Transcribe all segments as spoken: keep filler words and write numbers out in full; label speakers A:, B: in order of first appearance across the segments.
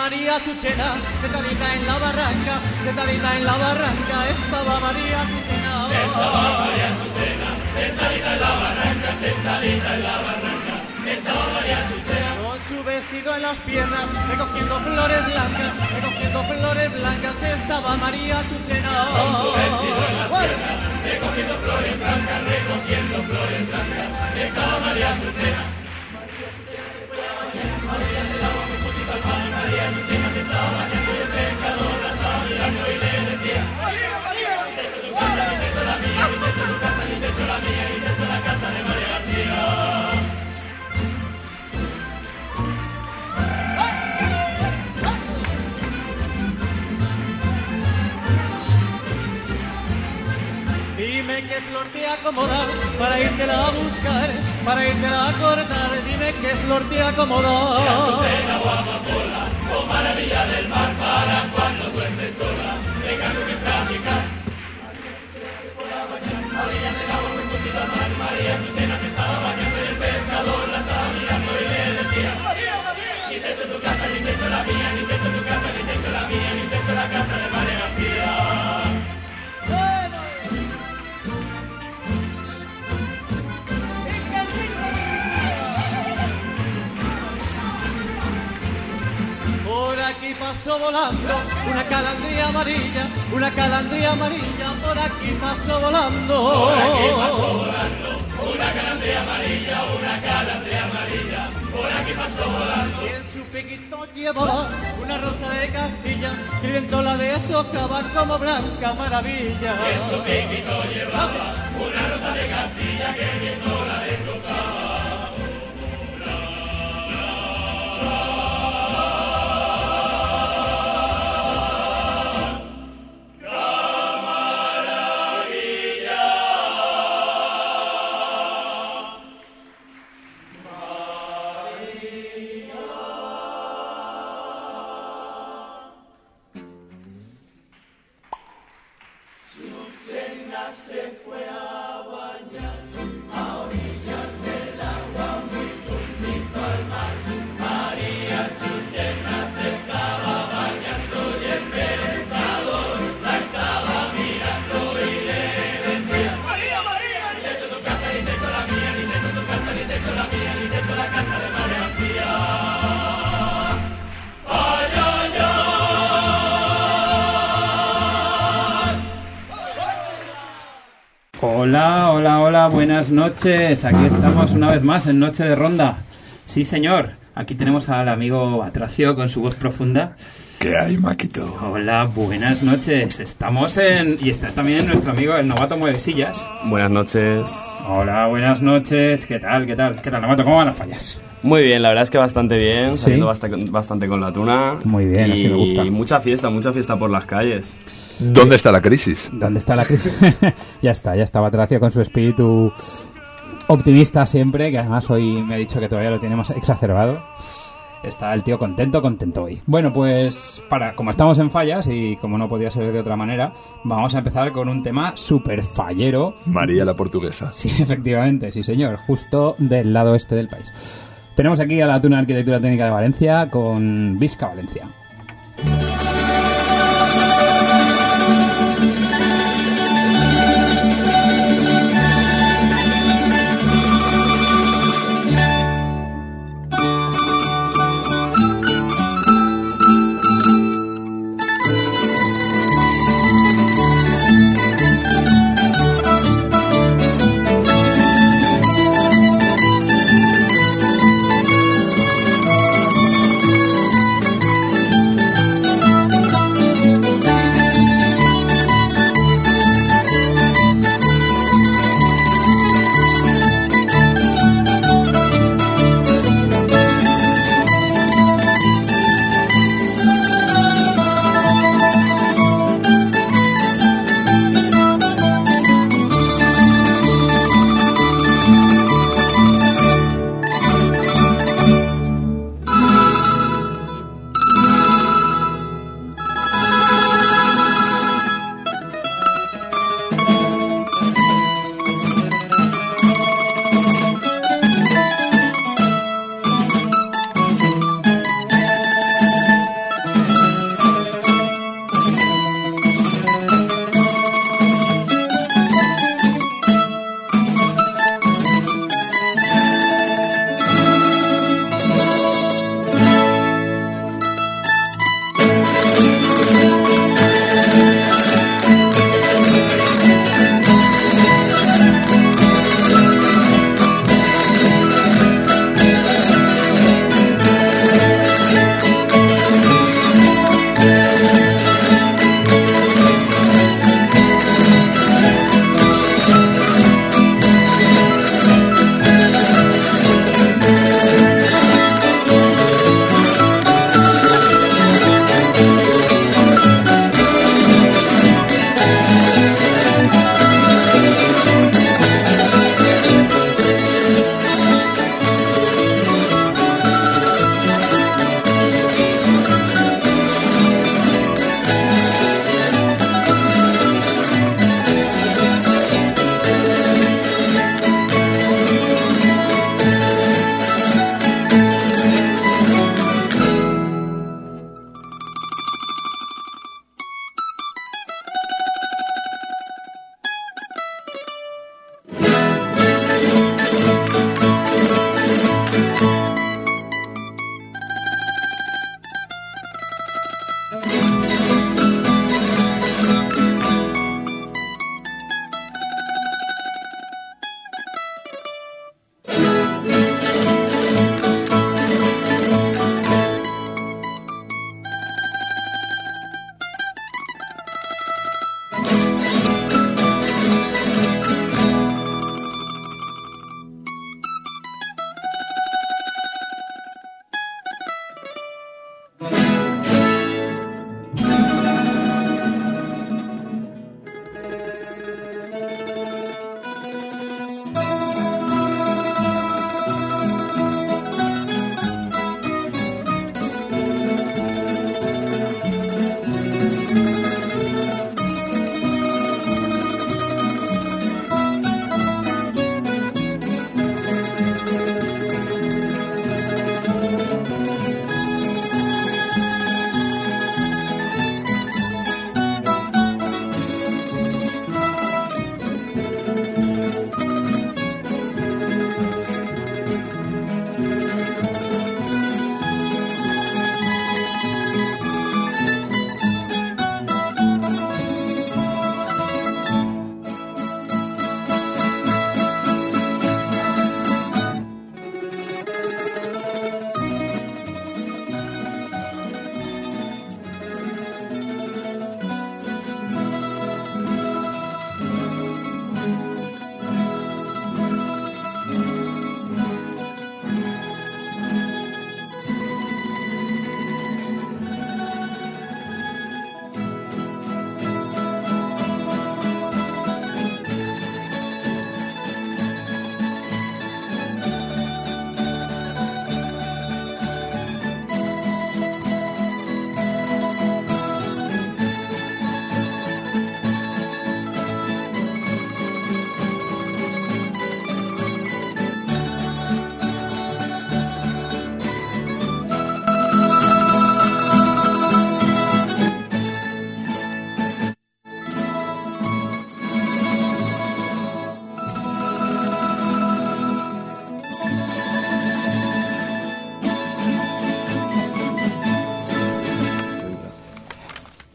A: María Chuchena, sentadita en la barranca, sentadita en la barranca, estaba María Chuchena.
B: Estaba María Chuchena, sentadita en la barranca, sentadita en la barranca, estaba María Chuchena.
A: Con su vestido en las piernas, recogiendo flores blancas, recogiendo flores blancas, estaba María Chuchena.
B: Con su vestido en las piernas, recogiendo flores blancas, recogiendo flores blancas, estaba María Chuchena. María del agua muy poquito al mar, María Chuchena se estaba bañando y el pescador la estaba mirando y le decía: María, María, ni te echo tu casa, ni te echo la mía, ni te echo tu casa, ni te echo la mía, ni te echo la casa de María García.
A: Dime qué flor te acomoda para irtela a buscar, para irtela a cortar, dime qué flor te acomoda.
B: Si azucena o amapola, o maravilla del mar, para cuando tú estés sola, venga tú que está a picar. María Chuchena se fue a bañar, a orillas del agua muy poquito al mar, María Chuchena se estaba bañando y el pescador la estaba mirando y le decía: María, María, ni te echo tu casa, ni te echo la mía, ni te echo tu casa, ni te echo la mía, ni te echo la casa de María García.
A: Por aquí pasó volando una calandria amarilla, una calandria amarilla, por aquí pasó volando.
B: Por aquí pasó volando una calandria amarilla, una calandria amarilla, por aquí pasó volando.
A: Y en su piquito llevaba una rosa de Castilla, que el viento la deshojaba como blanca maravilla.
B: Y en su piquito llevaba una rosa de Castilla, que el viento la deshojaba.
C: Hola, hola, hola, buenas noches. Aquí estamos una vez más en Noche de Ronda. Sí, señor. Aquí tenemos al amigo Atracio con su voz profunda.
D: ¿Qué hay, Maquito?
C: Hola, buenas noches. Estamos en... Y está también nuestro amigo el Novato Mueve Sillas.
E: Buenas noches.
C: Hola, buenas noches. ¿Qué tal, qué tal? ¿Qué tal, Novato? ¿Cómo van las fallas?
E: Muy bien, la verdad es que bastante bien.
C: ¿Sí?
E: Saliendo bastante, bastante con la tuna.
C: Muy bien,
E: y
C: así me gusta.
E: Y mucha fiesta, mucha fiesta por las calles.
D: ¿Dónde está la crisis?
C: ¿Dónde está la crisis? Ya está, ya está Batracio con su espíritu optimista siempre, que además hoy me ha dicho que todavía lo tiene más exacerbado. Está el tío contento, contento hoy. Bueno, pues para como estamos en fallas y como no podía ser de otra manera, vamos a empezar con un tema súper fallero.
D: María la Portuguesa.
C: Sí, efectivamente, sí señor, justo del lado este del país. Tenemos aquí a la Tuna Arquitectura Técnica de Valencia con Visca Valencia.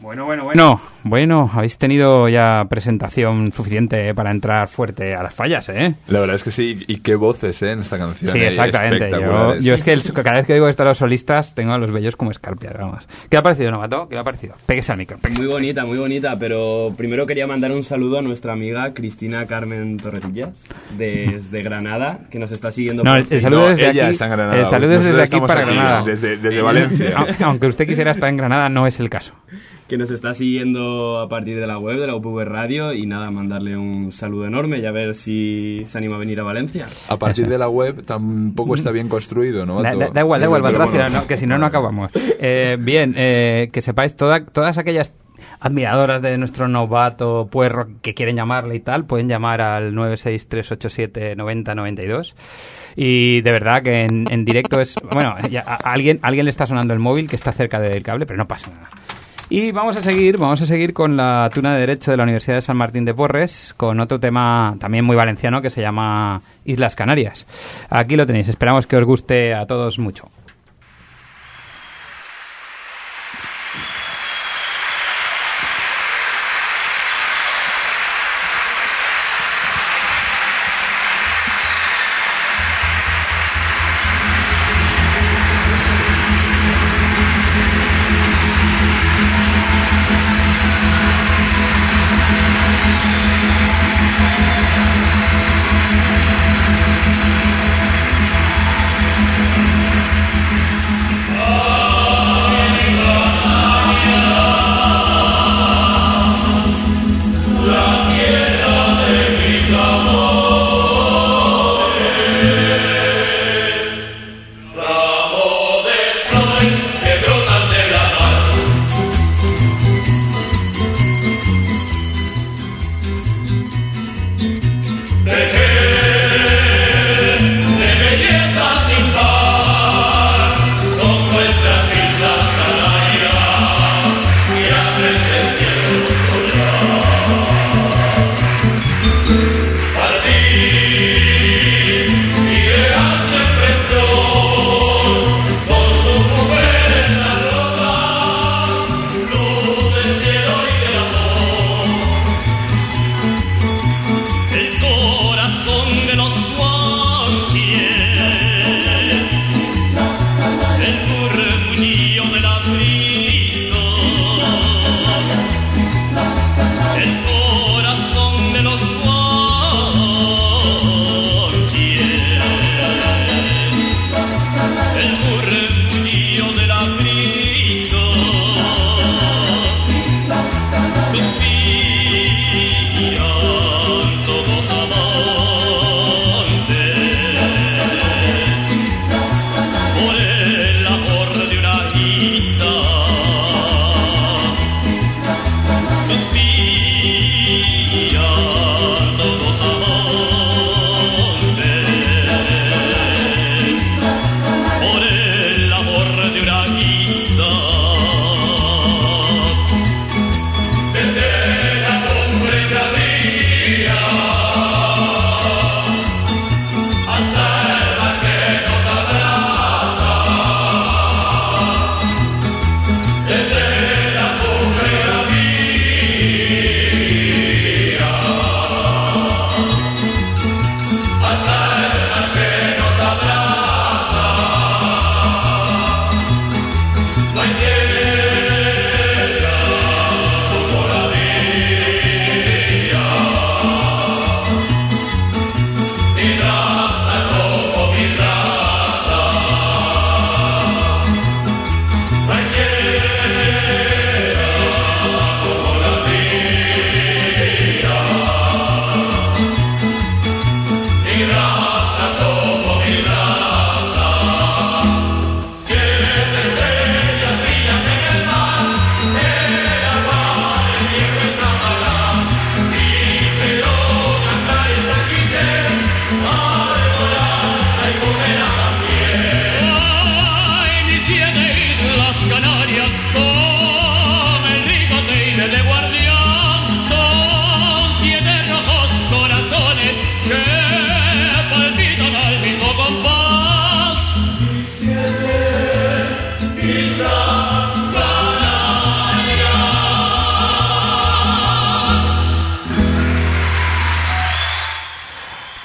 C: Bueno, bueno, bueno. Bueno, habéis tenido ya presentación suficiente para entrar fuerte a las fallas, ¿eh?
D: La verdad es que sí, y qué voces, ¿eh? En esta canción.
C: Sí,
D: ¿eh?
C: exactamente. Yo,
D: Espectaculares.
C: yo es que el- cada vez que oigo esto a los solistas tengo a los bellos como escarpias, vamos. ¿Qué le ha parecido, Novato? ¿Qué le ha parecido? Péguese al micro. péguese.
E: Muy bonita, muy bonita, pero primero quería mandar un saludo a nuestra amiga Cristina Carmen Torretillas, desde Granada, que nos está siguiendo.
C: No,
E: por
C: el, el
E: Facebook.
C: saludo
D: No,
C: desde
D: ella
C: aquí.
D: está en Granada.
C: El saludo es
D: Nosotros
C: desde aquí
D: estamos
C: para
D: aquí,
C: Granada.
D: desde- desde
C: Eh,
D: Valencia.
C: aunque- Aunque usted quisiera estar en Granada, no es el caso.
E: Que nos está siguiendo a partir de la web de la U P V Radio y nada, mandarle un saludo enorme y a ver si se anima a venir a Valencia.
D: A partir de la web tampoco está bien construido, ¿no?
C: Da,
D: Todo.
C: da- da igual, da igual,
D: Pero
C: Patracio,
D: bueno.
C: no, que si no, no acabamos. Eh, bien, eh, que sepáis, toda- todas aquellas admiradoras de nuestro novato puerro que quieren llamarle y tal, pueden llamar al nueve seis tres ocho siete nueve cero nueve dos. Y de verdad que en, en directo es... Bueno, ya, a, a alguien, a alguien le está sonando el móvil que está cerca del cable, pero no pasa nada. Y vamos a seguir, vamos a seguir con la tuna de Derecho de la Universidad de San Martín de Porres, con otro tema también muy valenciano que se llama Islas Canarias. Aquí lo tenéis, esperamos que os guste a todos mucho.
B: Islas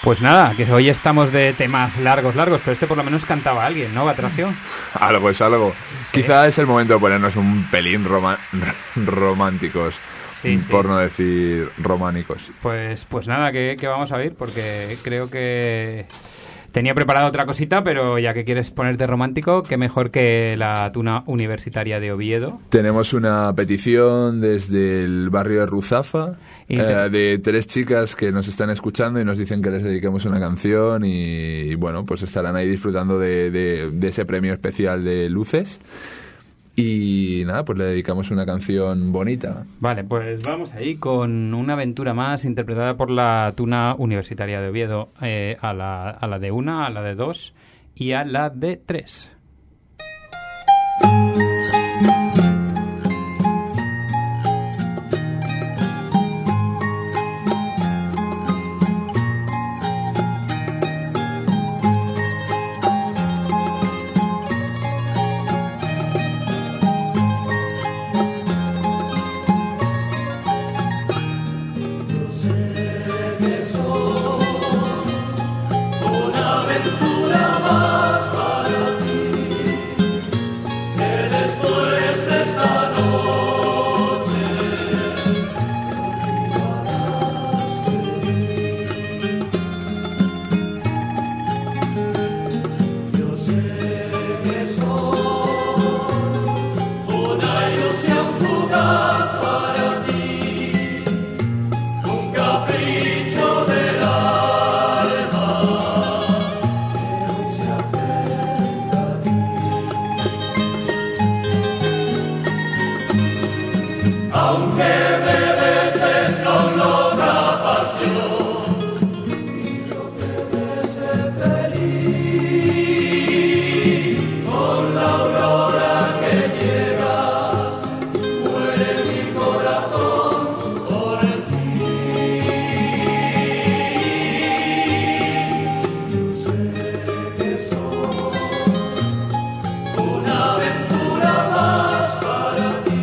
C: Pues nada, que hoy estamos de temas largos, largos, pero este por lo menos cantaba alguien, ¿no, Batracio?
D: Algo es algo.
C: Sí.
D: Quizá es el momento de ponernos un pelín roma- románticos,
C: Sí, sí.
D: por no decir románicos.
C: Pues, pues nada, que, que vamos a oír, porque creo que tenía preparada otra cosita, pero ya que quieres ponerte romántico, qué mejor que la tuna universitaria de Oviedo.
D: Tenemos una petición desde el barrio de Ruzafa,
C: Y
D: eh,
C: te-
D: de tres chicas que nos están escuchando y nos dicen que les dediquemos una canción y, y bueno, pues estarán ahí disfrutando de, de- de ese premio especial de Luces. Y nada, pues le dedicamos una canción bonita.
C: Vale, pues vamos ahí con una aventura más interpretada por la tuna universitaria de Oviedo, eh, a, la, a la de una, a la de dos y a la de tres.
B: Una aventura más para ti, que después de esta noche yo sé que soy una ilusión fugaz para ti, un capricho del alma. Aunque me beses con loca pasión, yo te ser feliz. Con la aurora que llega, muere mi corazón por ti. Yo sé que soy una aventura más para ti.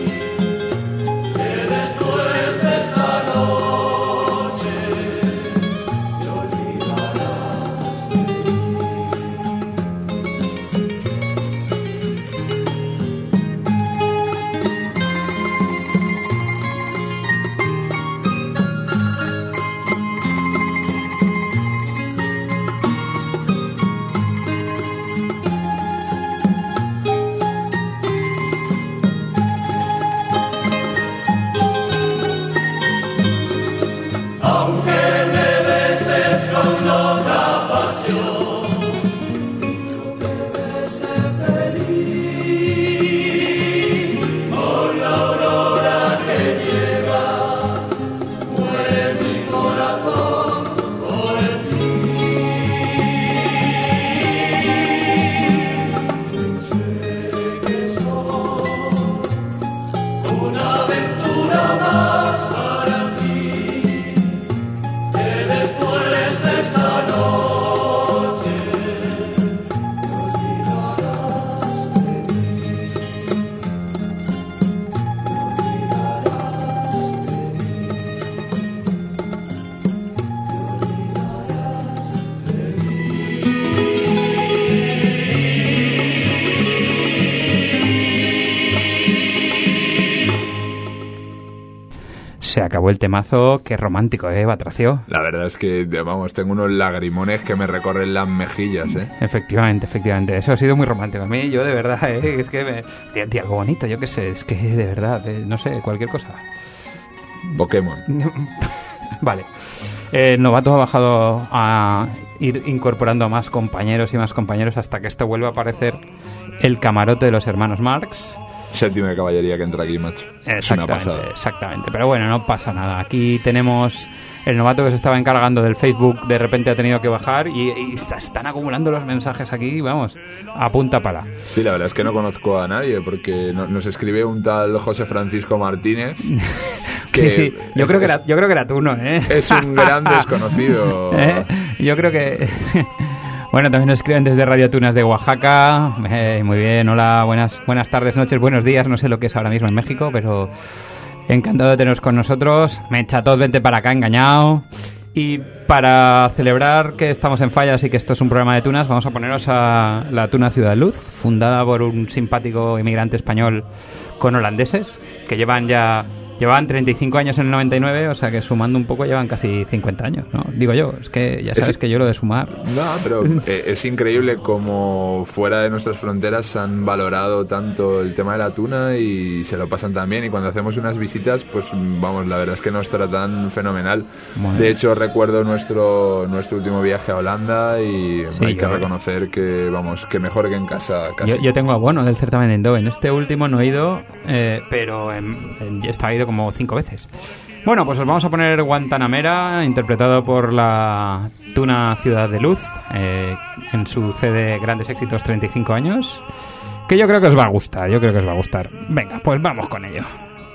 B: Después de esta noche te olvidarás de aunque me beses con loca pasión, yo te ser feliz. Con la aurora que llega, muere mi corazón por ti. Yo sé que soy una aventura más para ti. Después de esta noche te olvidarás de mí, te olvidarás de mí, te olvidarás de
C: Se acabó el temazo, qué romántico, ¿eh, Batracio?
D: La verdad es que, vamos, tengo unos lagrimones que me recorren las mejillas, ¿eh?
C: Efectivamente, efectivamente. Eso ha sido muy romántico. A mí, yo de verdad, ¿eh? Es que me... Tía, tía, algo bonito, yo qué sé. Es que de verdad, eh, no sé, cualquier cosa.
D: Pokémon.
C: Vale. Eh, El novato ha bajado a ir incorporando a más compañeros y más compañeros hasta que esto vuelva a aparecer el camarote de los hermanos Marx.
D: Séptima de caballería que entra aquí, macho. Es una
C: Exactamente,
D: pasada.
C: exactamente. Pero bueno, no pasa nada. Aquí tenemos el novato que se estaba encargando del Facebook, de repente ha tenido que bajar y, y se están acumulando los mensajes aquí, vamos, a punta pala.
D: Sí, la verdad es que no conozco a nadie porque no- nos escribe un tal José Francisco Martínez.
C: Sí,
D: que
C: sí, yo
D: es-
C: creo que
D: es-
C: era, yo creo que era tú, ¿no? ¿Eh?
D: Es un gran desconocido.
C: ¿Eh? Yo creo que... Bueno, también nos escriben desde Radio Tunas de Oaxaca. Eh, muy bien, hola, buenas, buenas tardes, noches, buenos días. No sé lo que es ahora mismo en México, pero encantado de teneros con nosotros. Mechatot, vente para acá, engañado. Y para celebrar que estamos en Fallas y que esto es un programa de tunas, vamos a poneros a la Tuna Ciudad Luz, fundada por un simpático inmigrante español con holandeses, que llevan ya... Llevaban treinta y cinco años en el noventa y nueve, o sea que sumando un poco llevan casi cincuenta años, ¿no? Digo yo, es que ya sabes es, que yo lo de sumar...
D: No, pero eh, es increíble como fuera de nuestras fronteras han valorado tanto el tema de la tuna y se lo pasan tan bien, y cuando hacemos unas visitas, pues vamos, la verdad es que nos tratan fenomenal. Bueno. De hecho, recuerdo nuestro nuestro último viaje a Holanda y sí, hay que yo, reconocer que, vamos, que mejor que en casa casi.
C: Yo, yo tengo abono del certamen de Eindhoven. Este último no he ido, eh, pero en, en, estaba ido como cinco veces. Bueno, pues os vamos a poner Guantanamera, interpretado por la Tuna Ciudad de Luz, eh, en su C D Grandes Éxitos treinta y cinco años, que yo creo que os va a gustar, yo creo que os va a gustar. Venga, pues vamos con ello.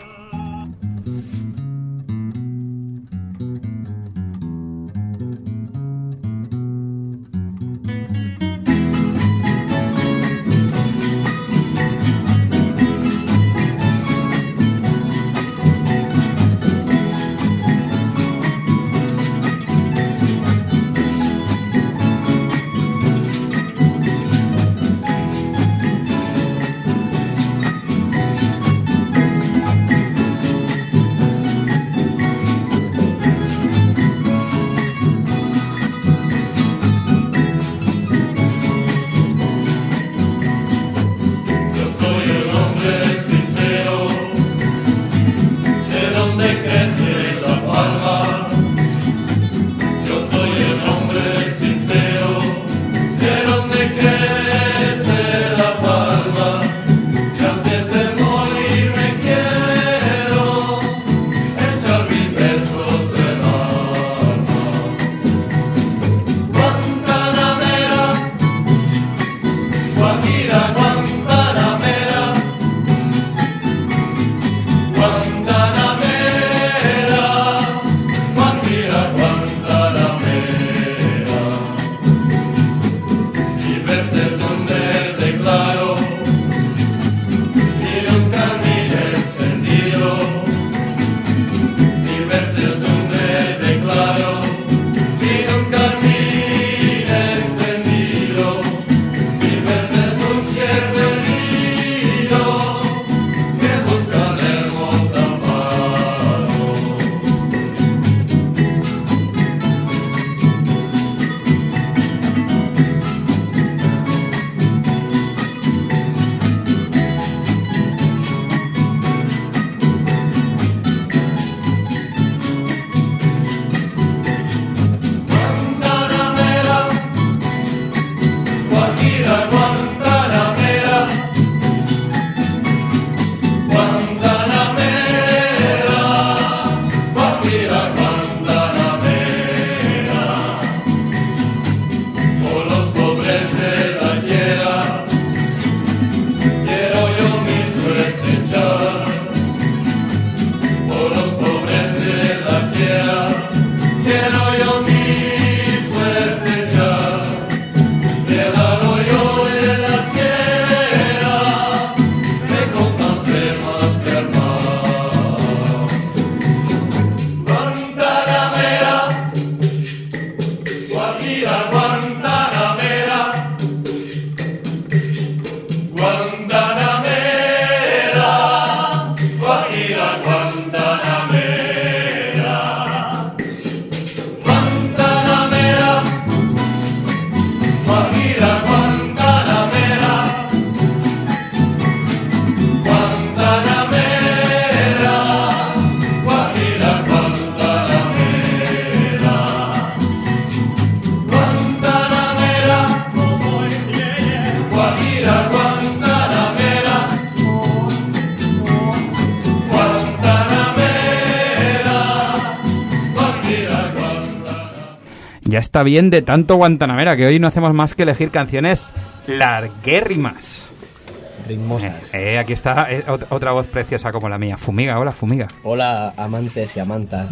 C: Ya está bien de tanto Guantanamera, que hoy no hacemos más que elegir canciones larguérrimas.
F: Ritmosas.
C: Eh, eh, aquí está eh, otra voz preciosa como la mía. Fumiga, hola Fumiga.
F: Hola amantes y amantas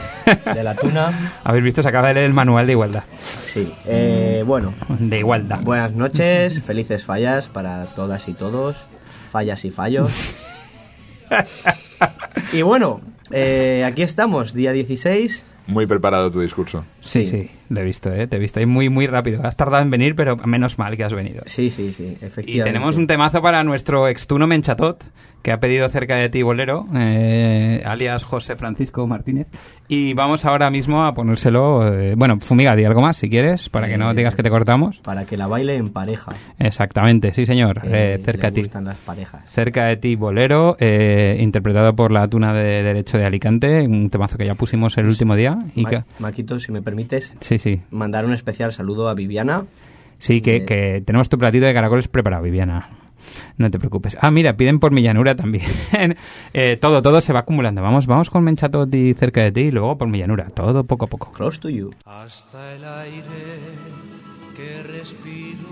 F: de la tuna.
C: Habéis visto, se acaba de leer el manual de igualdad.
F: Sí, eh, bueno.
C: De igualdad.
F: Buenas noches, felices fallas para todas y todos. Fallas y fallos. Y bueno, eh, aquí estamos, día dieciséis
D: muy preparado tu discurso.
C: Sí, sí, lo he visto, ¿eh? Te he visto ahí muy, muy rápido. Has tardado en venir, pero menos mal que has venido.
F: Sí, sí, sí, efectivamente.
C: Y tenemos un temazo para nuestro extuno Menchatot, que ha pedido Cerca de ti bolero, eh, alias José Francisco Martínez. Y vamos ahora mismo a ponérselo... Eh, bueno, Fumiga, di algo más si quieres, para que no
F: Eh,
C: digas que te cortamos.
F: Para que la baile en pareja.
C: Exactamente, sí señor.
F: Que
C: Eh, cerca
F: le
C: de ti.
F: gustan las parejas.
C: Cerca de ti, bolero, eh, interpretado por la Tuna de Derecho de Alicante, un temazo que ya pusimos el último día. Y
F: Ma-
C: que...
F: Marquito, si me permites,
C: Sí, sí.
F: mandar un especial saludo a Viviana.
C: Sí, que,
F: Eh,
C: que tenemos tu platito de caracoles preparado, Viviana. No te preocupes. Ah, mira, piden por mi llanura también. eh, todo, todo se va acumulando. Vamos, vamos con Menchatot y Cerca de ti y luego por mi llanura. Todo poco a poco.
F: Close to you.
G: Hasta el aire que respiro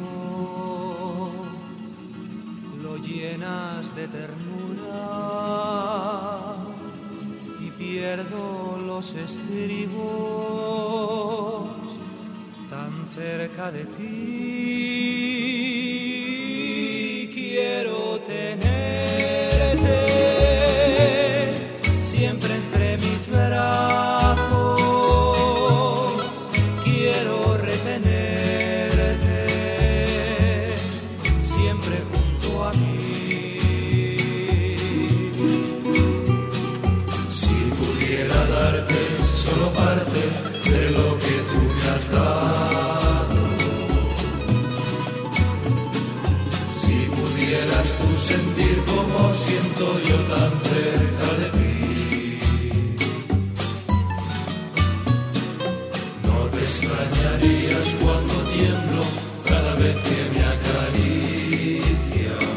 G: lo llenas de ternura y pierdo los estribos tan cerca de ti. Quiero tenerte siempre entre mis brazos. Quiero retenerte siempre junto a mí. Si pudiera darte solo parte de lo que tú me has dado, si pudieras tú sentir como siento yo tan cerca de ti. Extrañarías cuando tiemblo cada vez que me acaricias.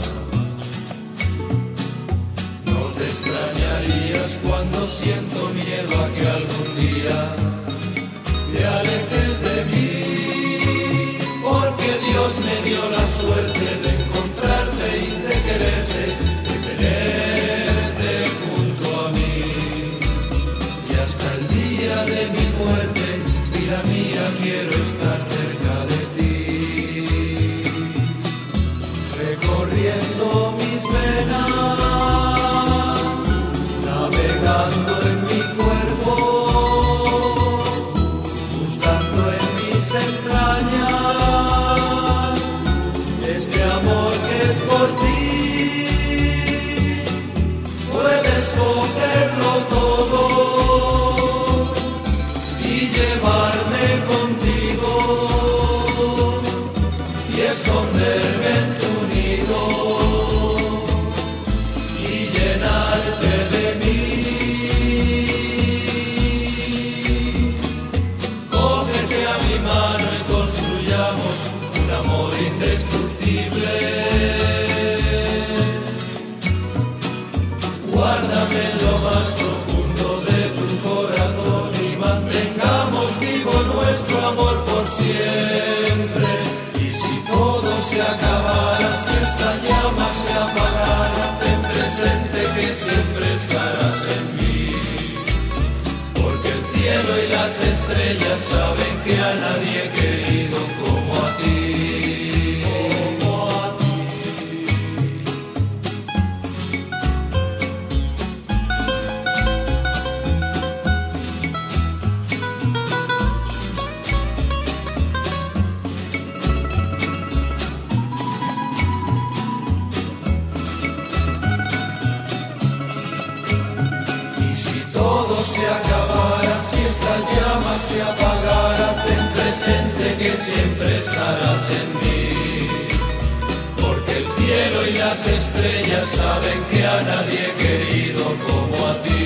G: No te extrañarías cuando siento miedo a que algún día te alejes de mí. Porque Dios me dio la suerte de encontrarte y de quererte, de tenerte junto a mí. Y hasta el día de mi muerte, vida mía, quiero estar cerca de ti, recorriendo mis venas, navegando en mi cuerpo, buscando en mis entrañas este amor que es por ti. Puedes cogerlo todo y llevarme contigo y esconderme en tu nido y llenarte de mí. Cógete a mi mano y construyamos un amor indestructible. Guárdame en lo más profundo de tu corazón y mantengamos vivo nuestro amor por siempre. Y si todo se acabara, si esta llama se apagara, ten presente que siempre estarás en mí. Porque el cielo y las estrellas saben que a nadie he querido como a ti. Como a ti. Se acabara, si esta llama se apagara, ten presente que siempre estarás en mí. Porque el cielo y las estrellas saben que a nadie he querido como a ti.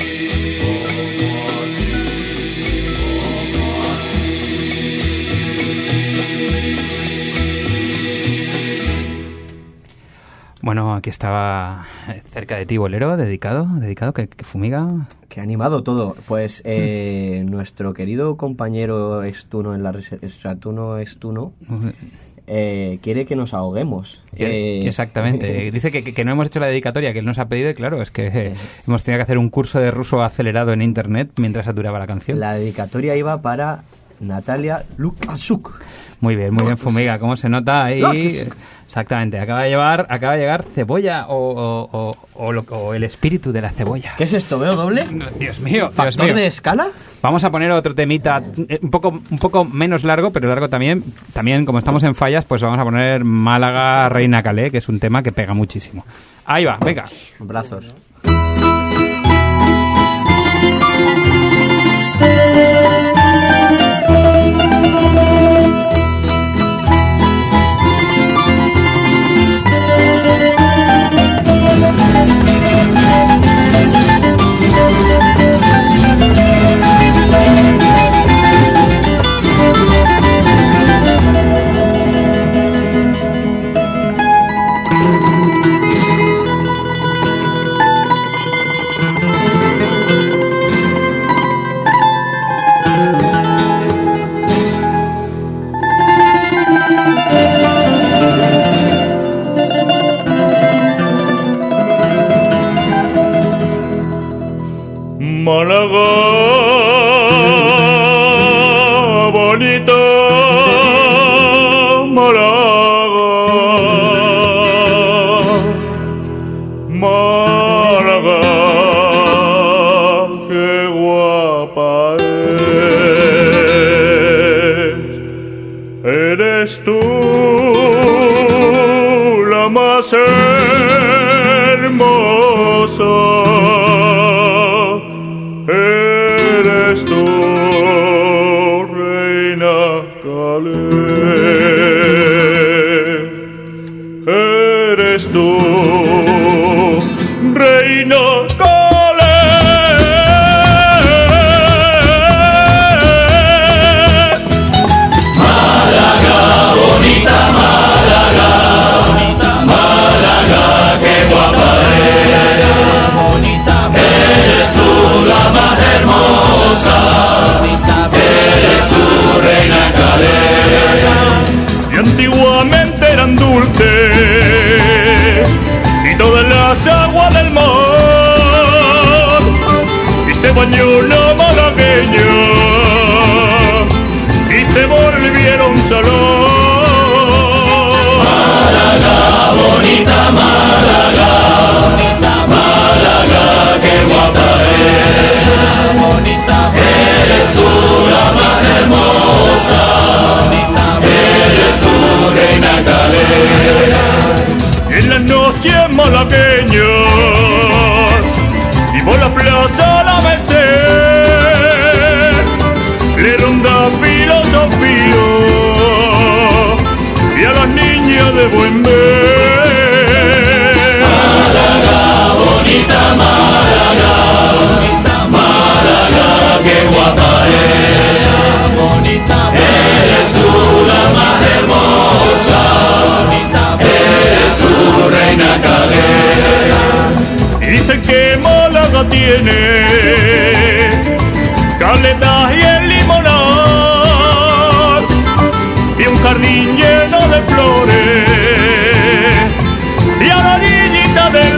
C: Bueno, aquí estaba Cerca de ti, bolero, dedicado, dedicado, que, que Fumiga.
F: Que ha animado todo. Pues eh, nuestro querido compañero Estuno en la reserva, Estuno Estuno, eh, quiere que nos ahoguemos. Eh,
C: Exactamente. Dice que, que, que no hemos hecho la dedicatoria que él nos ha pedido y claro, es que eh, hemos tenido que hacer un curso de ruso acelerado en internet mientras duraba la canción.
F: La dedicatoria iba para Natalia Lukaszuk.
C: Muy bien, muy bien, Fumiga. ¿Cómo se nota ahí?
F: Lukaszuk.
C: Exactamente. Acaba de llevar, acaba de llegar cebolla o, o, o, o, lo- o el espíritu de la cebolla.
F: ¿Qué es esto? ¿Veo doble?
C: Dios mío, Dios
F: ¿Factor
C: mío.
F: de escala?
C: Vamos a poner otro temita eh, un poco, un poco menos largo, pero largo también. También, como estamos en fallas, pues vamos a poner Málaga, Reina Calé, que es un tema que pega muchísimo. Ahí va, venga.
F: Brazos.
B: Málaga, bonito Málaga, Málaga, qué guapa es, eres tú la más hermosa. Eres tú, Reina Calé. Eres tú, Reina Calé. Málaga, bonita Málaga, bonita Málaga, qué guapa eres, bonita. Eres tú la más hermosa, eres tu Reina Calé. Y antiguamente eran dulces y todas las aguas del mar, y se bañó la malagueña y se volvieron salón. Málaga, bonita Málaga, bonita Málaga, qué guapa eres, bonita. Eres tú la más hermosa, bonita. Eres tú, Reina Calé. En las noches malagueñas y por la plaza La Merced le ronda filosofía y a las niñas de buen ver. Málaga, bonita Málaga, bonita Málaga, qué guapa eres, bonita. Eres tú la más hermosa, bonita. Eres tú, Reina Calé. Dicen que Málaga tiene caletas y el limonar y un jardín lleno de flores y a la orillita del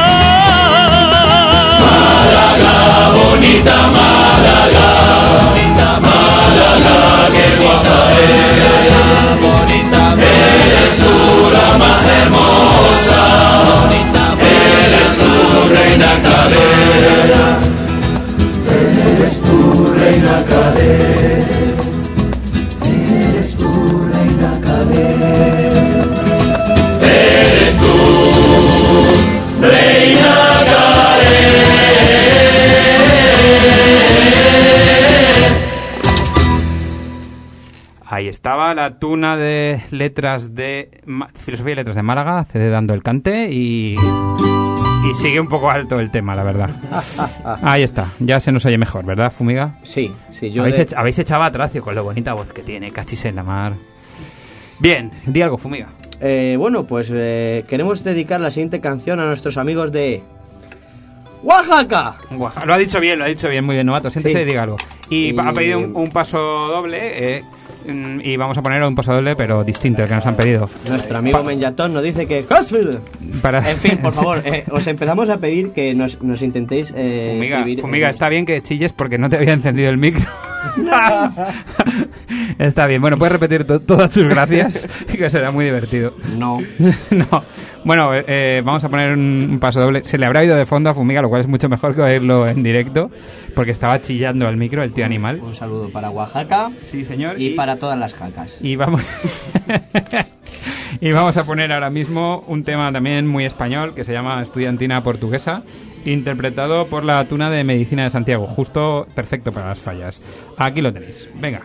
B: mar. Málaga, bonita Málaga, bonita Málaga, qué guapa eres, bonita. Eres tú la más hermosa, bonita. Eres tú, Reina Calé. Eres tú, Reina Calé. Eres tú, Reina Calé. Eres tú, Reina Calé.
C: Ahí estaba la tuna de letras de Ma- Filosofía y Letras de Málaga, C D dando el cante y, y sigue un poco alto el tema, la verdad. Ahí está, ya se nos oye mejor, ¿verdad, Fumiga?
F: Sí, sí, yo
C: habéis,
F: de-
C: ech- habéis echado a tracio con lo bonita voz que tiene, cachis en la mar. Bien, di algo, Fumiga.
F: Eh, bueno, pues eh, queremos dedicar la siguiente canción a nuestros amigos de Oaxaca.
C: Guaja- Lo ha dicho bien, lo ha dicho bien, muy bien, novato. Siéntese
F: Sí.
C: y diga algo. Y,
F: Y-
C: pa- ha pedido un, un paso doble, eh, mm, y vamos a poner un paso doble, pero distinto, el que nos han pedido.
F: Nuestro amigo
C: Pa-
F: Menyatón nos dice que...
C: Para...
F: En fin, por favor, eh, os empezamos a pedir que nos, nos intentéis eh,
C: Fumiga,
F: escribir,
C: Fumiga,
F: eh,
C: está bien que chilles porque no te había encendido el micro. Está bien. Bueno, puedes repetir to- todas tus gracias, que será muy divertido.
F: No.
C: No. Bueno, eh, vamos a poner un, un paso doble. Se le habrá oído de fondo a Fumiga, lo cual es mucho mejor que oírlo en directo, porque estaba chillando al micro el tío animal.
F: Un saludo para Oaxaca.
C: Sí, señor.
F: Y,
C: Y,
F: para todas las jacas.
C: y vamos... y vamos a poner ahora mismo un tema también muy español que se llama Estudiantina Portuguesa, interpretado por la Tuna de Medicina de Santiago. Justo perfecto para las fallas. Aquí lo tenéis. Venga.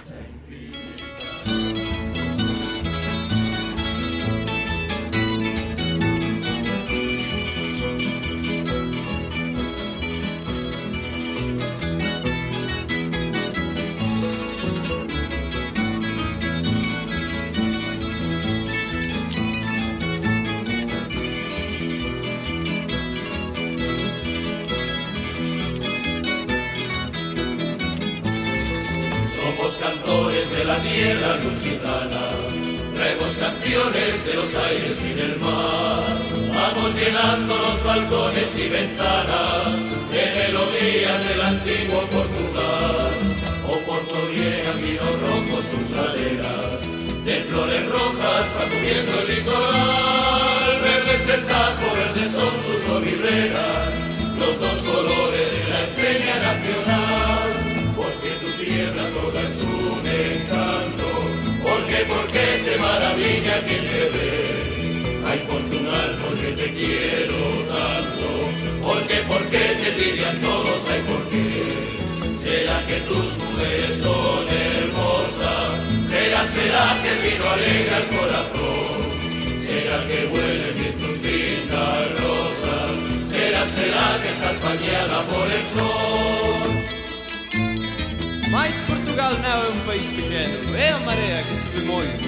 B: Somos cantores de la tierra lusitana, traemos canciones de los aires y del mar. Vamos llenando los balcones y ventanas de melodías del antiguo Portugal. Oporto riega vinos rojos sus laderas, de flores rojas va cubriendo el litoral. Verde es el tajo, verdes son sus oliveras, los dos colores de la enseña nacional. Porque tu tierra toda es un encanto, porque, porque se maravilla quien te ve. Ay, Portugal, porque te quiero tanto, porque, porque te tiran todos, ay, porque. ¿Será que tus mujeres son hermosas? ¿Será, será que el vino alegra el corazón? ¿Será que hueles bien tus lindas rosas? ¿Será, será que estás bañada por el sol?
H: Mas Portugal não é um país pequeno, é a maré que sube muito.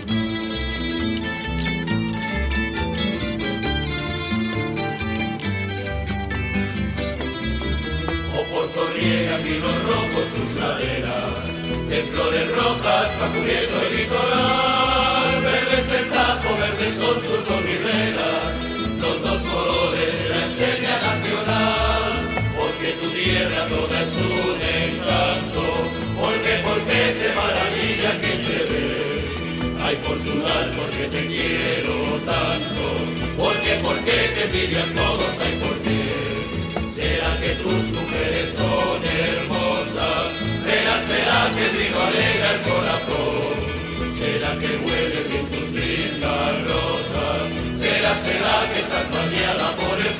B: Oporto riega vinos rojos sus laderas, de flores rojas va cubriendo el litoral. Verde es el tajo, verdes son sus dos riberas, los dos colores de la enseña nacional. Porque tu tierra toda es un encanto, porque, porque se maravilla quien te ve. Ay, Portugal, porque te quiero tanto, porque, porque te pillan todos, ay, porque. ¿Será que tus mujeres son hermosas? ¿Será, será que el vino alegra el corazón? ¿Será que hueles bien tus lindas rosas? ¿Será, será que estás bañada por el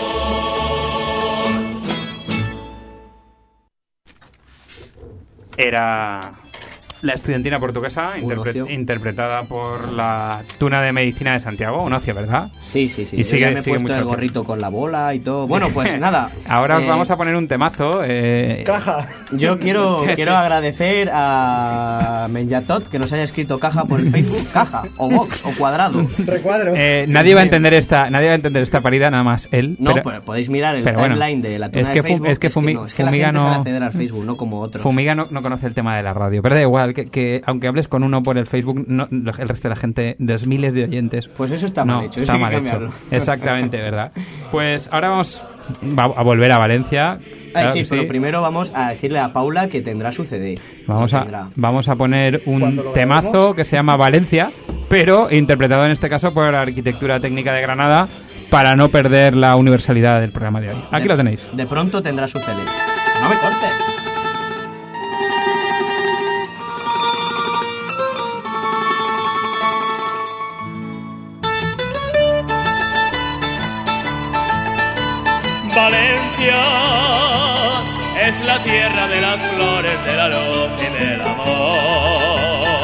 B: sol?
C: Era la Estudiantina Portuguesa, interpre- interpretada por la Tuna de Medicina de Santiago, un ocio, ¿verdad?
F: Sí, sí, sí.
C: Y
F: Yo
C: sigue,
F: ya me he
C: sigue
F: puesto
C: mucho
F: el
C: ocio.
F: gorrito con la bola y todo. Bueno, pues nada.
C: Ahora os
F: eh,
C: vamos a poner un temazo. Eh...
F: Caja. Yo quiero,
C: Sí.
F: quiero agradecer a Menjatot que nos haya escrito caja por el Facebook. Caja, o box, o cuadrado.
I: Recuadro.
C: Eh, nadie va a entender esta, nadie va a entender esta parida, nada más él.
F: No,
C: pero,
F: pero podéis mirar el
C: pero bueno,
F: timeline de la tuna
C: es
F: de
C: que fu-
F: Facebook.
C: es que Fumi-
F: no, es que la
C: Fumiga
F: gente
C: no-
F: sabe acceder al Facebook, no como otros.
C: Fumiga no, no conoce el tema de la radio, pero da igual, que, que aunque hables con uno por el Facebook, no, el resto de la gente, de los miles de oyentes...
F: Pues eso está mal
C: no,
F: hecho,
C: está
F: eso hay que
C: mal hecho.
F: cambiarlo.
C: Exactamente, ¿verdad? Pues ahora vamos va- a volver a Valencia.
F: Ay,
C: Claro
F: sí,
C: que
F: pero
C: sí.
F: primero vamos a decirle a Paula que tendrá su C D.
C: Vamos
F: Lo
C: a,
F: tendrá.
C: vamos a poner un
I: Cuando lo
C: temazo
I: grabemos.
C: que se llama Valencia, pero interpretado en este caso por la Arquitectura Técnica de Granada, para no perder la universalidad del programa de hoy. Aquí
F: De-
C: lo tenéis.
F: De pronto tendrá su C D. No me cortes.
B: Valencia es la tierra de las flores, de la luz y del amor.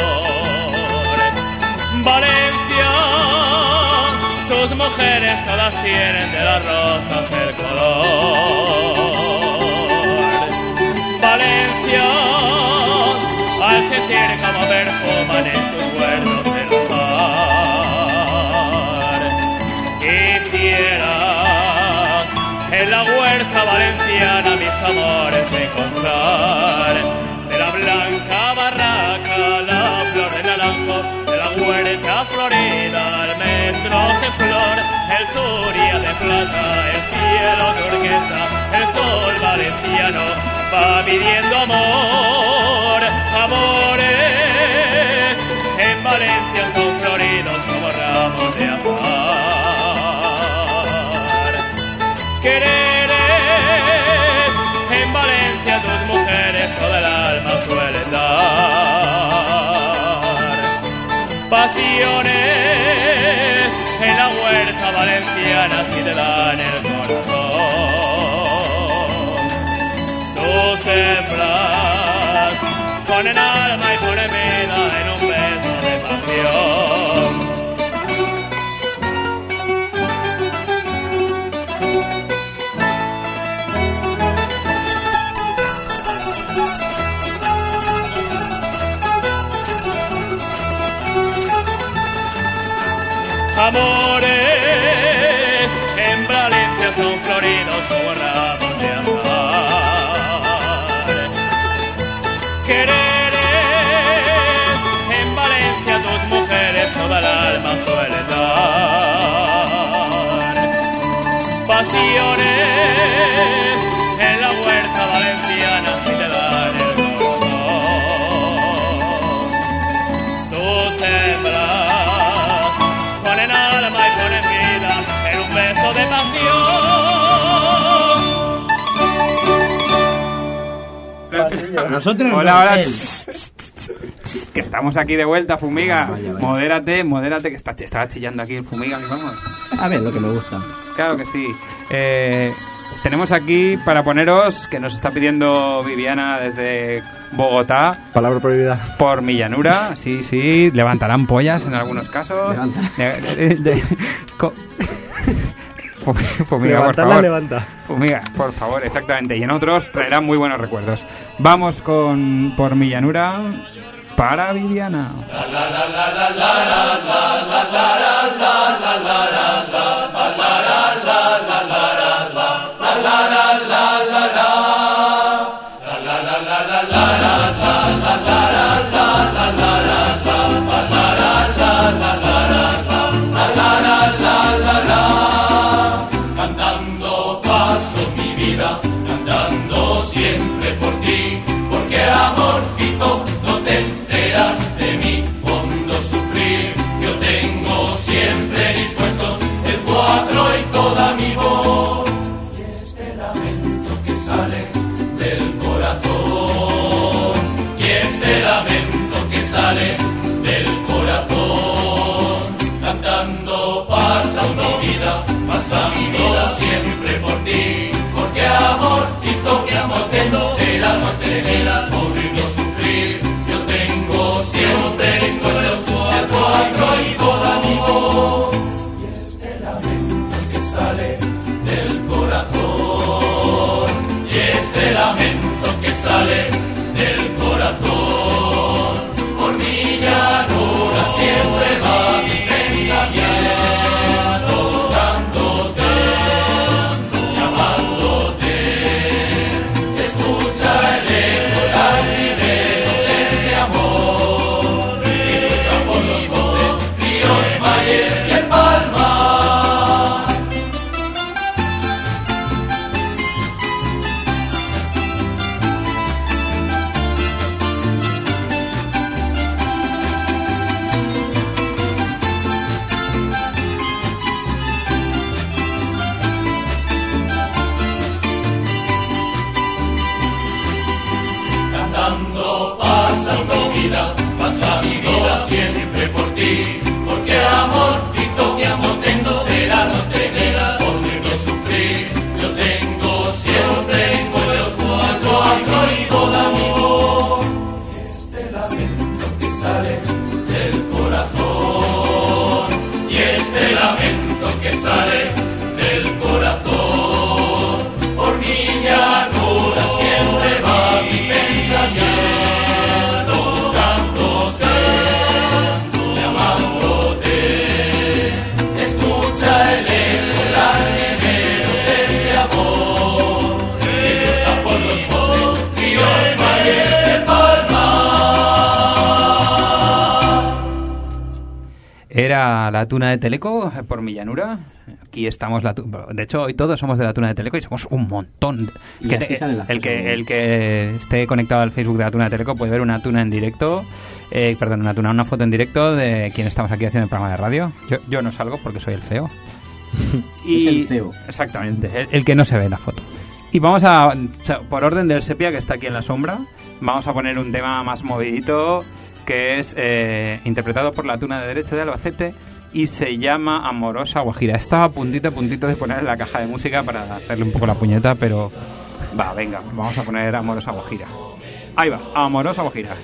B: Valencia, tus mujeres todas tienen de las rosas el color. Valencia, al sentir como perfuman en tus huertos el mar. Quisiera en la huerta valenciana mis amores encontrar. De la blanca barraca, la flor de naranjo, de la huerta florida, almendros de flor, el turia de plata, el cielo turquesa, el sol valenciano va pidiendo amor.
E: ponen alma y ponen vida en un beso de pasión. Amores en Valencia son floridos como ramos de azahar. Quereres en Valencia tus mujeres toda el alma suelen dar. Pasiones en la huerta valenciana si te dan el corazón. Tus hembras ponen alma y ponen vida en un beso de pasión.
F: Nosotros
C: Hola,
F: no,
C: hola.
F: él.
C: Tss, tss, tss, tss, que estamos aquí de vuelta, Fumiga.
F: Vaya, vaya.
C: Modérate, modérate, que está, estaba chillando aquí el Fumiga. Que vamos.
F: A ver, lo que me gusta.
C: Claro que sí. Eh, tenemos aquí para poneros, que nos está pidiendo Viviana desde Bogotá,
I: Palabra prohibida.
C: por mi llanura. Sí, sí, levantarán pollas en algunos casos.
F: Levantarán.
C: De- de- de- co- Fumiga, por
I: Levantarla,
C: favor.
I: levanta.
C: Fumiga, por favor, exactamente. Y en otros traerán muy buenos recuerdos. Vamos con Por mi llanura para Viviana.
G: Cantando paso mi vida, cantando siempre por ti, porque amorcito no te enteras de mi hondo sufrir. Yo tengo siempre dispuestos el cuatro y toda mi voz, y este lamento que sale del corazón, y este lamento que sale del corazón, cantando pasa mi vida, pasa mi vida siempre por ti, porque amorcito, que amor que no te las no te veras, horrible sufrir, yo tengo siempre dispuesto el cuatro y toda mi voz, y este lamento que sale del corazón, y este lamento que sale del corazón, por mi llanura siempre va mi pensamiento, buscándote, llamándote, escucha el eco lastimero de este amor, que cruza por los montes, ríos, valles y el palmar. Cantando pasa mi vida, pasa mi vida siempre por ti, porque amorcito, que amor tengo, verás, no te verás, horrible sufrir, yo tengo siempre dispuesto al cuatro y toda mi voz, y este lamento que sale del corazón, y este lamento que sale del corazón, por mi llanura siempre va mi pensamiento, buscándote, llamándote, escucha el eco lastimero de este amor, que cruza por los montes, ríos, valles y el palmar.
C: Era la tuna de Teleco, eh, por mi llanura. Aquí estamos, la tu- de hecho hoy todos somos de la tuna de Teleco y somos un montón.
F: Y
C: Que
F: así
C: te-
F: salen las
C: el,
F: cosas,
C: que,
F: ¿no?
C: el que esté conectado al Facebook de la tuna de Teleco puede ver una tuna en directo, eh, perdón, una tuna, una foto en directo de quien estamos aquí haciendo el programa de radio. Yo, yo no salgo porque soy el feo.
F: Es el feo.
C: Exactamente, el, el que no se ve en la foto. Y vamos a, por orden del sepia que está aquí en la sombra, vamos a poner un tema más movidito que es eh, interpretado por la tuna de Derecho de Albacete y se llama Amorosa Guajira. Estaba a puntito, a puntito de poner en la caja de música para hacerle un poco la puñeta, pero va, venga, vamos a poner Amorosa Guajira. Ahí va, Amorosa Guajira.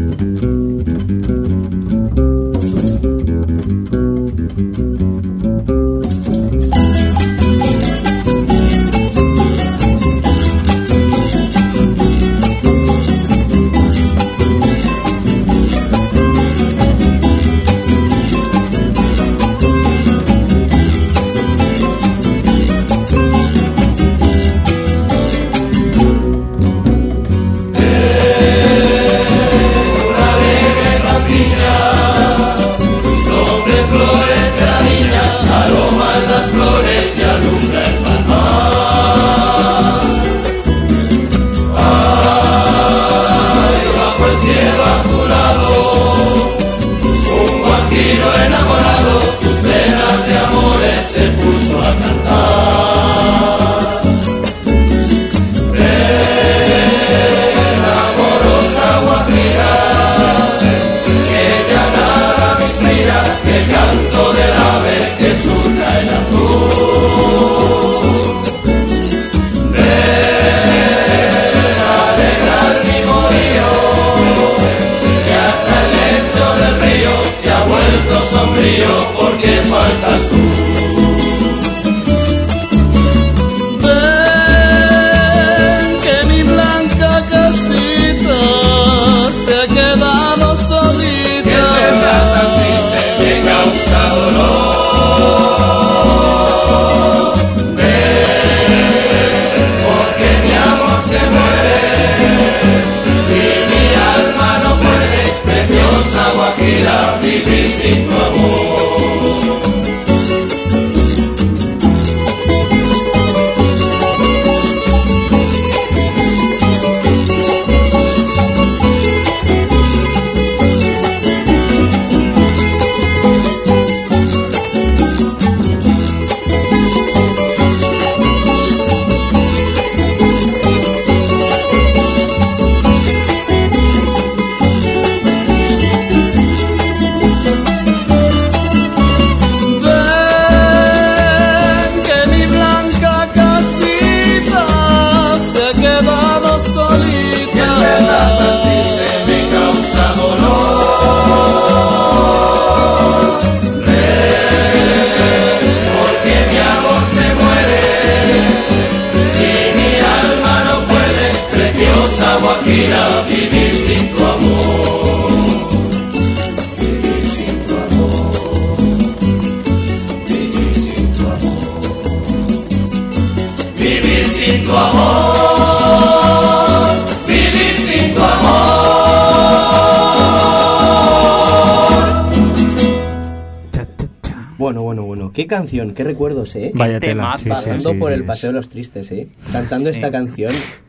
F: Qué canción, qué recuerdos, ¿eh?
I: Vaya tela, sí,
F: pasando
I: sí, sí,
F: por
I: sí,
F: el
I: sí.
F: Paseo de los Tristes, ¿eh? Cantando
C: Sí.
F: esta canción.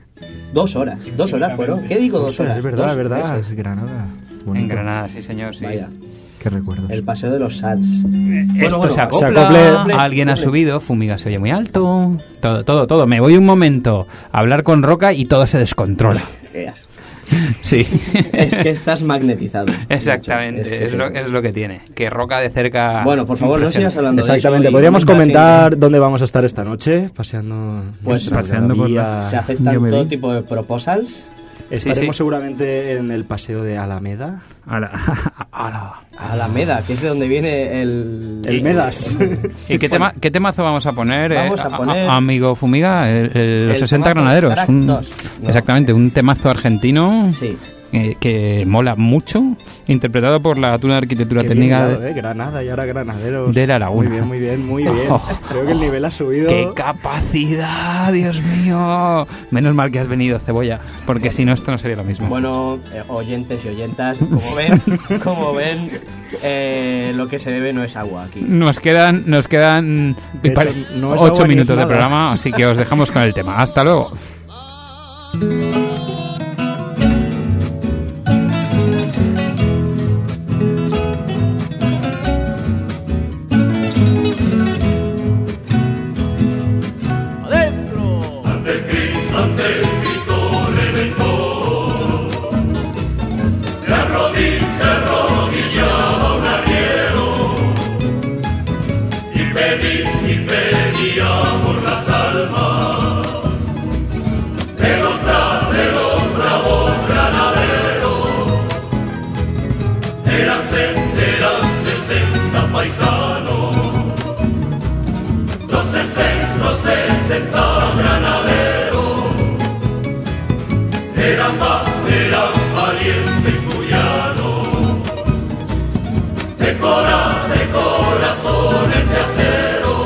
F: Dos horas, dos horas fueron. ¿Qué digo dos
I: Ostras,
F: horas?
I: es verdad,
F: Dos
I: es verdad,
F: meses.
I: es Granada.
C: En
I: Bonito.
C: Granada, sí señor, sí.
F: Vaya,
I: Qué recuerdos.
F: el Paseo de los Sads.
C: Esto
F: bueno,
C: se acopla,
I: se acople-
C: alguien ha
F: acople.
C: subido, Fumiga se oye muy alto, todo, todo, todo. Me voy un momento a hablar con Roca y todo se descontrola.
F: Veas.
C: Sí.
F: Es que estás magnetizado.
C: Exactamente,
F: macho.
C: es,
F: que
C: lo,
F: sí.
C: es lo que tiene. Que Roca de cerca...
F: Bueno, por favor, no
C: impresiona.
F: sigas hablando de eso.
I: Exactamente,
F: y
I: podríamos
F: comenta,
I: comentar
F: sí.
I: dónde vamos a estar esta noche, paseando,
F: Pues
I: nuestra
C: paseando por
I: vía-
F: Se aceptan
I: yo me
F: todo
I: vi.
F: tipo de proposals.
I: Estaremos
C: Sí, sí.
I: seguramente en el paseo de Alameda.
C: Ala, ala.
F: Alameda, que es de donde viene el...
I: El Medas.
C: ¿Y qué, tema, qué temazo vamos a poner, eh,
F: Vamos a poner-
C: amigo Fumiga? El- el- los
F: El
C: sesenta
F: temazo
C: granaderos.
F: Track
C: un-
F: dos. No.
C: Exactamente, un temazo argentino
F: Sí.
C: eh, que mola mucho, interpretado por la Tuna de Arquitectura
I: Qué
C: Técnica
I: bien
C: de-
I: hilado, ¿eh? Granada y ahora Granaderos.
C: de La Laguna.
I: Muy bien, muy bien, muy bien.
C: Oh.
I: Creo que el nivel ha subido.
C: ¡Qué capacidad, Dios mío! Menos mal que has venido, Cebolla, porque si no esto no sería lo mismo.
F: Bueno, eh, oyentes y oyentas, como ven, como ven, eh, lo que se bebe no es agua aquí.
C: Nos quedan, nos quedan
I: De hecho,
C: pare-
I: no es
C: ocho
I: agua ni
C: minutos
I: es
C: de
I: nada.
C: programa, así que os dejamos con el tema. Hasta luego.
H: ¡Adentro!
B: Ante el Cristo, ante el Cristo Redentor, se arrodilla, se arrodillaba un arriero y pedí, y pedía por las almas de los grandes eran, eran valientes cuyanos, de, cora, de corazones de acero.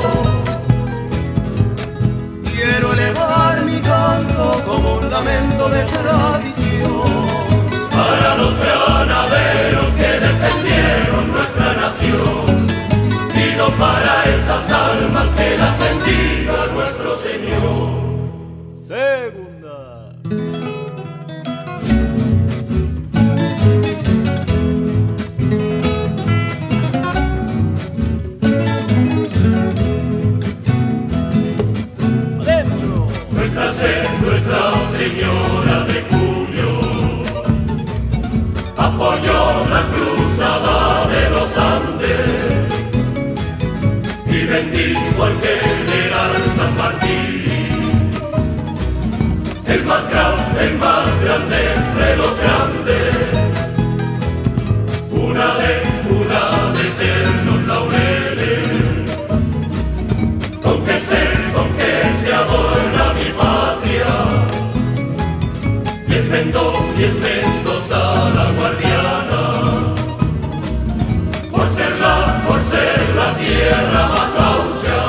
G: Quiero elevar mi canto como un lamento de tradición
B: para los granaderos que defendieron nuestra nación. Pido para esas almas que las bendiga nuestro Señor.
H: Segunda.
B: Adentro. Nuestra sed, Nuestra Señora de Cuyo apoyó la cruzada de los Andes y bendijo al general San Martín, el más grande, el más grande entre los grandes, una de, una de eternos laureles, con que se, con que se adorna mi patria, y es Mendoza, y es Mendoza la guardiana, por ser la, por ser la tierra más gaucha.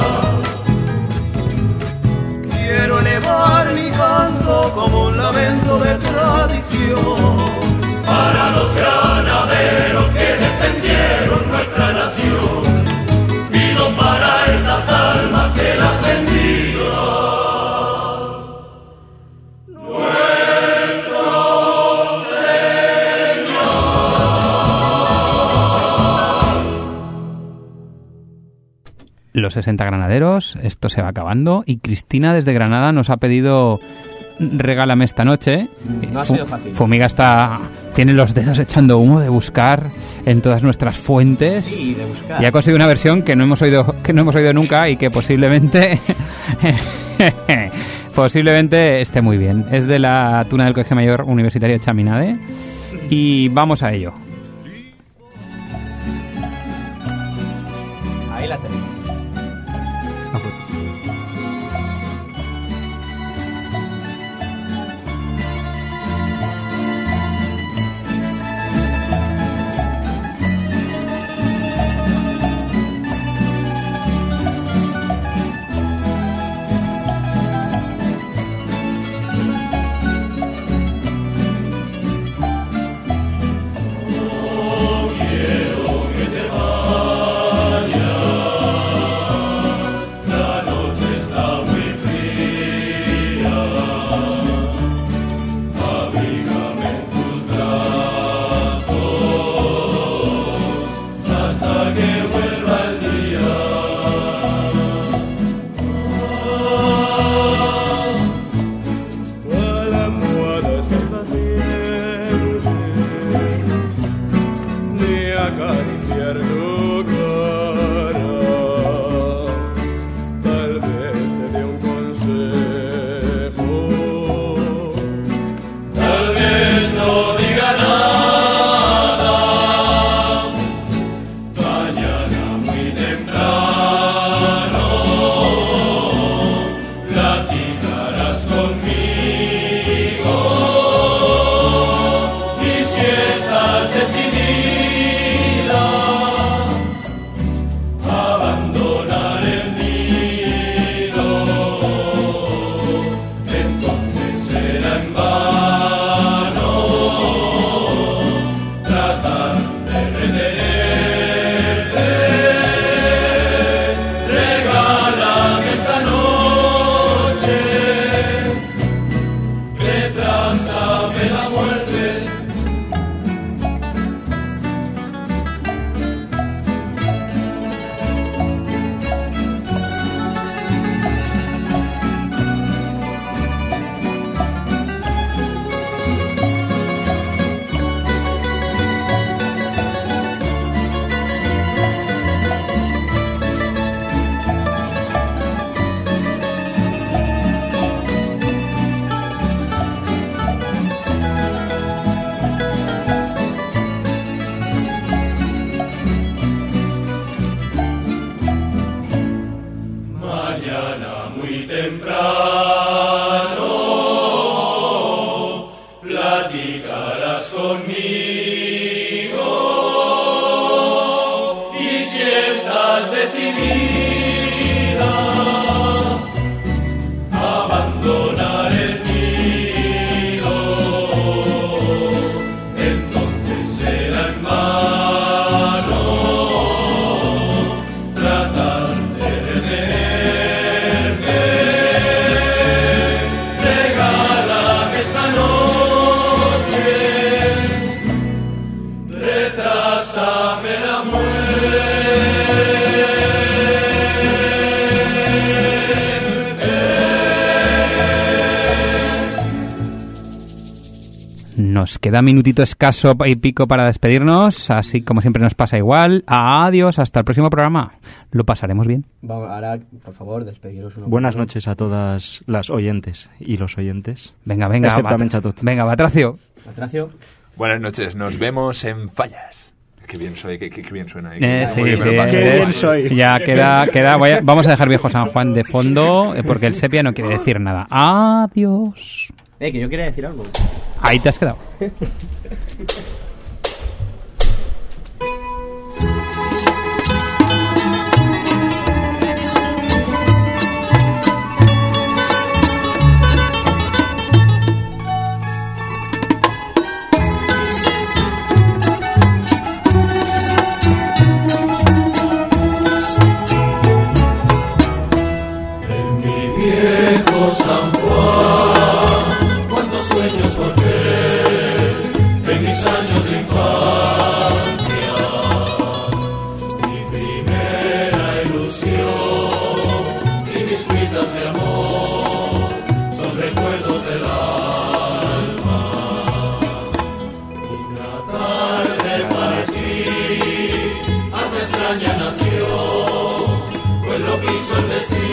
G: Quiero elevar mi canto como un lamento de tradición
B: para los granaderos que defendieron nuestra nación. Pido para esas almas que las bendiga nuestro Señor.
C: Los sesenta granaderos, esto se va acabando y Cristina desde Granada nos ha pedido regálame esta noche.
F: No ha sido fácil.
C: Fumiga está tiene los dedos echando humo de buscar en todas nuestras fuentes.
F: Sí, de buscar.
C: Y ha conseguido una versión que no hemos oído que no hemos oído nunca y que posiblemente posiblemente esté muy bien. Es de la tuna del Colegio Mayor Universitario de Chaminade y vamos a ello.
F: Ahí la tenéis.
G: platicarás conmigo y si estás decidida a abandonar el nido, entonces será en vano tratar de detenerte. Regálame esta noche, retrásame la
C: Nos queda minutito escaso y pico para despedirnos, así como siempre nos pasa igual. Adiós, hasta el próximo programa. Lo pasaremos bien.
F: Vamos, ahora, por favor, despediros uno.
I: Buenas noches a todas las oyentes y los oyentes.
C: Venga, venga.
I: Exceptamente
C: Bat-
I: Chatot.
C: Venga, Batracio.
F: Batracio.
D: Buenas noches, nos vemos en Fallas. Qué bien soy, qué, qué, qué bien suena.
C: Eh, sí,
D: Oye,
C: sí,
D: me lo paso.
I: Qué
C: es-
I: bien soy.
C: Ya queda, queda. Voy a- vamos a dejar Viejo San Juan de fondo, eh, porque el sepia no quiere decir nada. Adiós.
F: Eh, que yo quería decir algo.
C: Ahí te has quedado.
G: mi viejo San Juan, cuántos sueños forjé en mis años de infancia. Mi primera ilusión y mis cuitas de amor son recuerdos del alma. Una tarde partí hacia extraña nación, pues lo quiso el destino.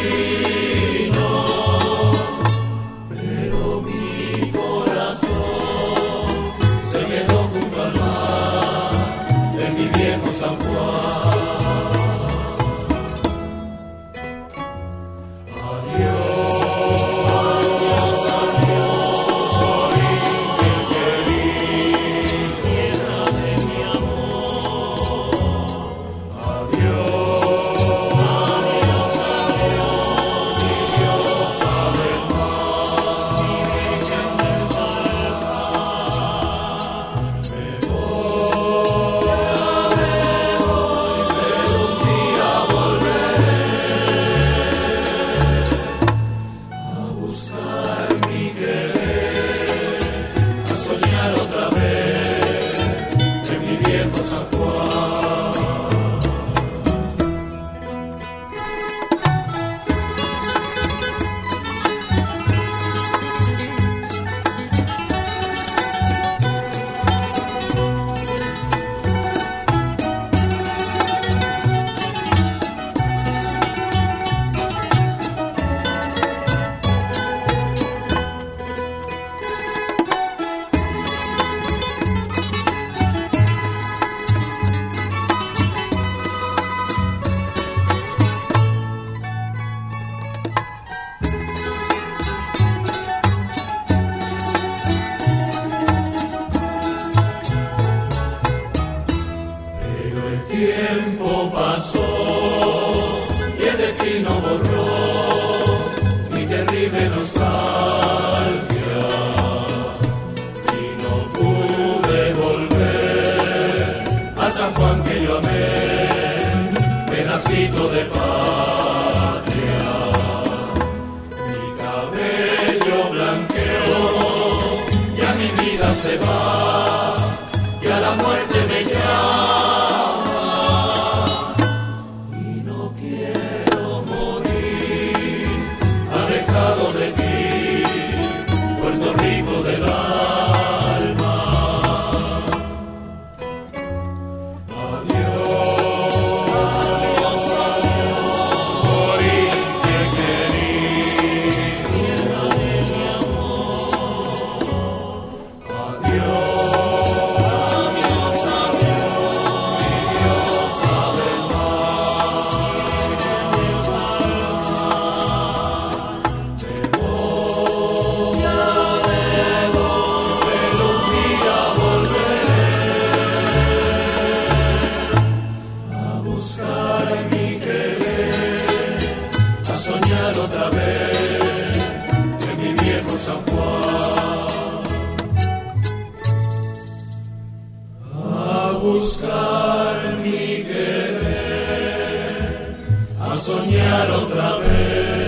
G: Pero mi corazón se quedó junto al mar de mi viejo San Juan. Adiós, adiós, origen feliz, tierra de mi amor. Adiós. San Juan. Pero el tiempo pasó y el destino borró mi terrible nostalgia y no pude volver al San Juan que yo amé, pedacito de patria. Mi cabello blanqueó, ya mi vida se va, ya la muerte me llama y no quiero morir alejado de ti, Puerto Rico del alma. Adiós, adiós, adiós, origen querido, tierra de mi amor. Adiós. Adiós, adiós, buscar mi querer, a soñar otra vez.